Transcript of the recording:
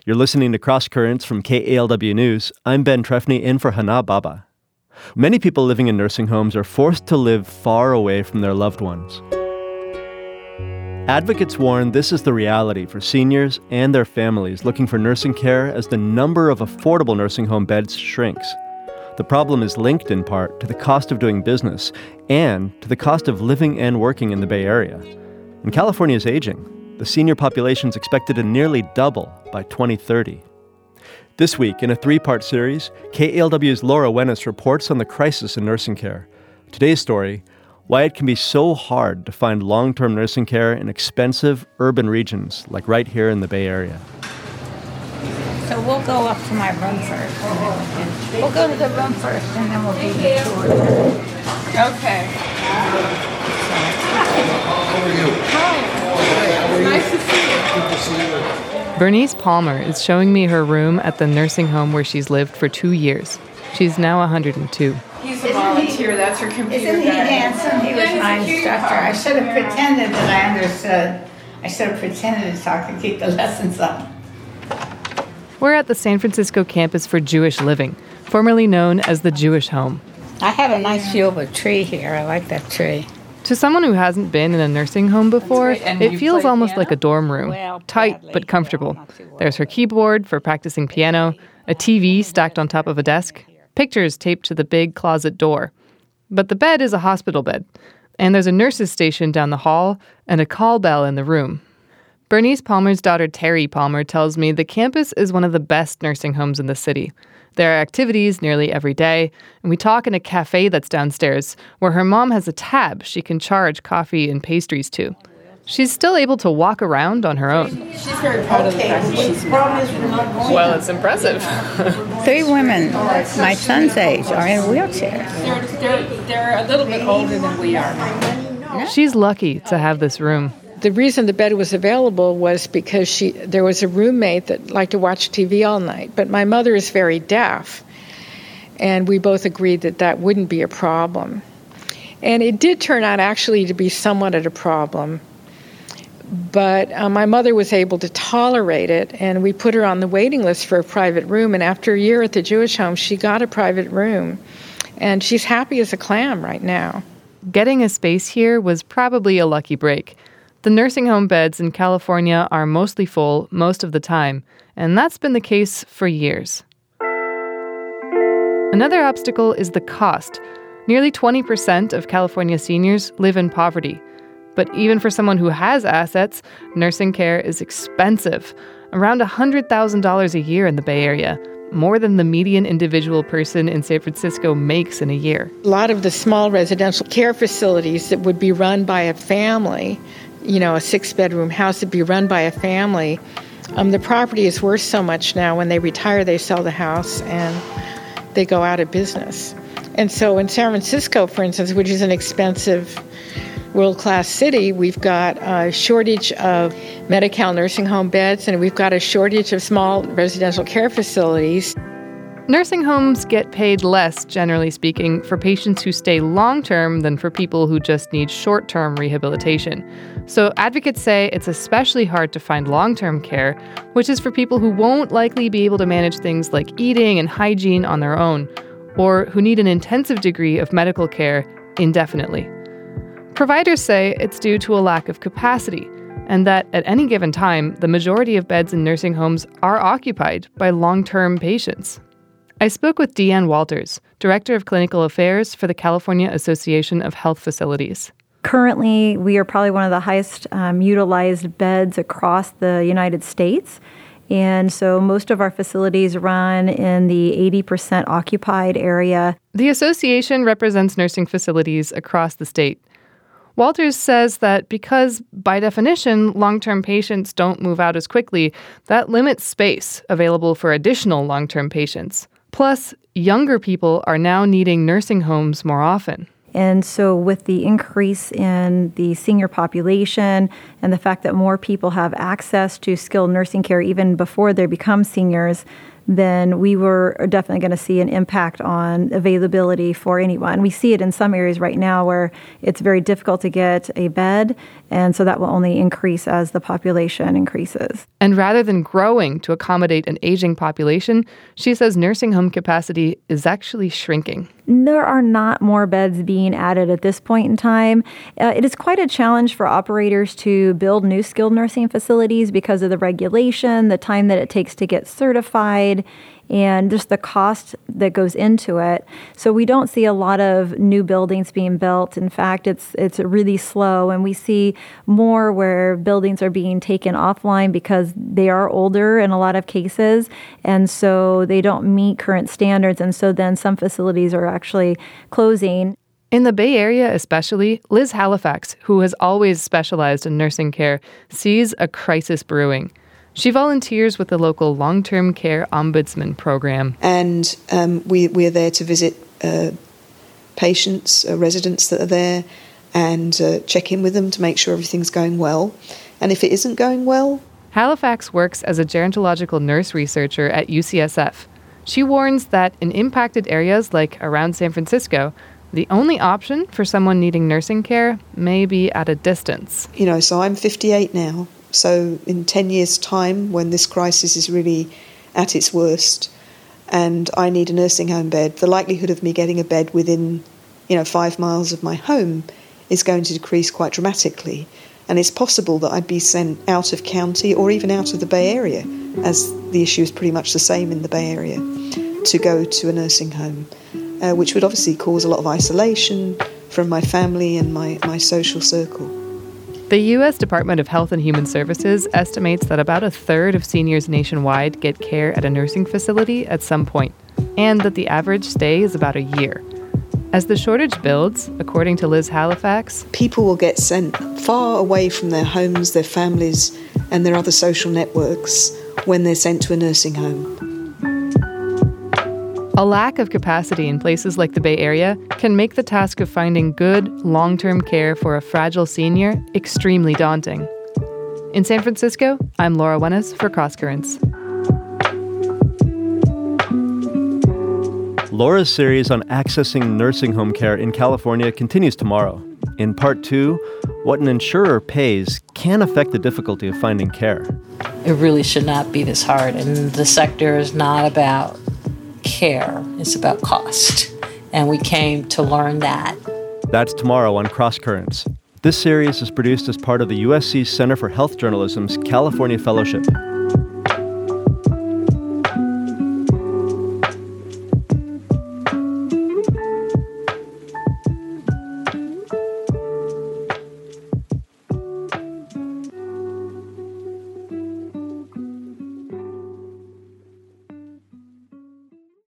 You're listening to Cross Currents from KALW News. I'm Ben Trefny in for Hana Baba. Many people living in nursing homes are forced to live far away from their loved ones. Advocates warn this is the reality for seniors and their families looking for nursing care as the number of affordable nursing home beds shrinks. The problem is linked in part to the cost of doing business and to the cost of living and working in the Bay Area. And California is aging. The senior population is expected to nearly double by 2030. This week, in a three-part series, KALW's Laura Wenis reports on the crisis in nursing care. Today's story, why it can be so hard to find long-term nursing care in expensive urban regions like right here in the Bay Area. So we'll go up to my room first. We'll go to the room first, and then we'll do the tour. Okay. How are you? Hi. Nice to see you. Good to see you. Bernice Palmer is showing me her room at the nursing home where she's lived for 2 years. She's now 102. He's a volunteer. That's her computer guy. Isn't he handsome? He was my instructor. I should have pretended that I understood. I should have pretended so I could keep the lessons up. We're at the San Francisco campus for Jewish Living, formerly known as the Jewish Home. I have a nice view of a tree here. I like that tree. To someone who hasn't been in a nursing home before, it feels almost like a dorm room. Tight but comfortable. There's her keyboard for practicing piano, a TV stacked on top of a desk, pictures taped to the big closet door. But the bed is a hospital bed, and there's a nurse's station down the hall and a call bell in the room. Bernice Palmer's daughter Terry Palmer tells me the campus is one of the best nursing homes in the city. There are activities nearly every day, and we talk in a cafe that's downstairs where her mom has a tab she can charge coffee and pastries to. She's still able to walk around on her own. She's very proud of the fact that she's not. Well, it's impressive. 3 women my son's age are in wheelchairs. They're a little bit older than we are. She's lucky to have this room. The reason the bed was available was because there was a roommate that liked to watch TV all night. But my mother is very deaf, and we both agreed that that wouldn't be a problem. And it did turn out actually to be somewhat of a problem. But my mother was able to tolerate it, and we put her on the waiting list for a private room. And after a year at the Jewish Home, she got a private room. And she's happy as a clam right now. Getting a space here was probably a lucky break. The nursing home beds in California are mostly full most of the time, and that's been the case for years. Another obstacle is the cost. Nearly 20% of California seniors live in poverty. But even for someone who has assets, nursing care is expensive, around $100,000 a year in the Bay Area, more than the median individual person in San Francisco makes in a year. A lot of the small residential care facilities that would be run by a family, a 6-bedroom house would be run by a family. The property is worth so much now. When they retire, they sell the house and they go out of business. And so in San Francisco, for instance, which is an expensive world-class city, we've got a shortage of Medi-Cal nursing home beds, and we've got a shortage of small residential care facilities. Nursing homes get paid less, generally speaking, for patients who stay long-term than for people who just need short-term rehabilitation. So advocates say it's especially hard to find long-term care, which is for people who won't likely be able to manage things like eating and hygiene on their own, or who need an intensive degree of medical care indefinitely. Providers say it's due to a lack of capacity, and that at any given time, the majority of beds in nursing homes are occupied by long-term patients. I spoke with Deanne Walters, Director of Clinical Affairs for the California Association of Health Facilities. Currently, we are probably one of the highest utilized beds across the United States. And so most of our facilities run in the 80% occupied area. The association represents nursing facilities across the state. Walters says that because, by definition, long-term patients don't move out as quickly, that limits space available for additional long-term patients. Plus, younger people are now needing nursing homes more often. And so with the increase in the senior population and the fact that more people have access to skilled nursing care even before they become seniors, then we were definitely going to see an impact on availability for anyone. We see it in some areas right now where it's very difficult to get a bed, and so that will only increase as the population increases. And rather than growing to accommodate an aging population, she says nursing home capacity is actually shrinking. There are not more beds being added at this point in time. It is quite a challenge for operators to build new skilled nursing facilities because of the regulation, the time that it takes to get certified, and just the cost that goes into it. So we don't see a lot of new buildings being built. In fact, it's really slow, and we see more where buildings are being taken offline because they are older in a lot of cases, and so they don't meet current standards, and so then some facilities are actually closing. In the Bay Area especially, Liz Halifax, who has always specialized in nursing care, sees a crisis brewing. She volunteers with the local long-term care ombudsman program. And we're there to visit patients, residents that are there, and check in with them to make sure everything's going well. And if it isn't going well... Halifax works as a gerontological nurse researcher at UCSF. She warns that in impacted areas like around San Francisco, the only option for someone needing nursing care may be at a distance. So I'm 58 now. So in 10 years' time, when this crisis is really at its worst and I need a nursing home bed, the likelihood of me getting a bed within, 5 miles of my home is going to decrease quite dramatically. And it's possible that I'd be sent out of county or even out of the Bay Area, as the issue is pretty much the same in the Bay Area, to go to a nursing home, which would obviously cause a lot of isolation from my family and my social circle. The U.S. Department of Health and Human Services estimates that about a third of seniors nationwide get care at a nursing facility at some point, and that the average stay is about a year. As the shortage builds, according to Liz Halifax, people will get sent far away from their homes, their families, and their other social networks when they're sent to a nursing home. A lack of capacity in places like the Bay Area can make the task of finding good, long-term care for a fragile senior extremely daunting. In San Francisco, I'm Laura Wenas for Cross Currents. Laura's series on accessing nursing home care in California continues tomorrow. In part 2, what an insurer pays can affect the difficulty of finding care. It really should not be this hard, and the sector is not about care, it's about cost. And we came to learn that. That's tomorrow on Cross Currents. This series is produced as part of the USC Center for Health Journalism's California Fellowship.